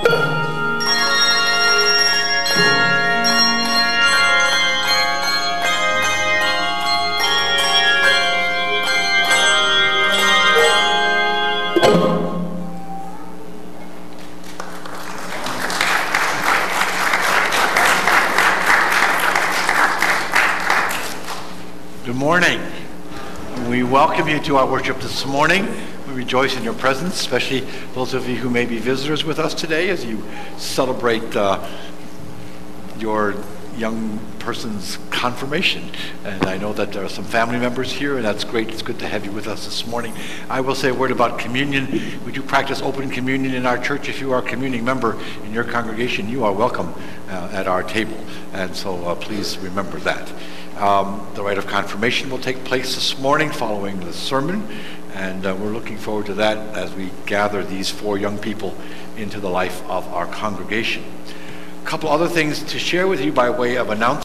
Good morning. We welcome you to our worship this morning. We rejoice in your presence, especially those of you who may be visitors with us today as you celebrate your young person's confirmation. And I know that there are some family members here, and that's great. It's good to have you with us this morning. I will say a word about communion. We do practice open communion in our church. If you are a communing member in your congregation, you are welcome at our table. And so please remember that. The rite of confirmation will take place this morning following the sermon, and we're looking forward to that as we gather these four young people into the life of our congregation. A couple other things to share with you by way of announcement.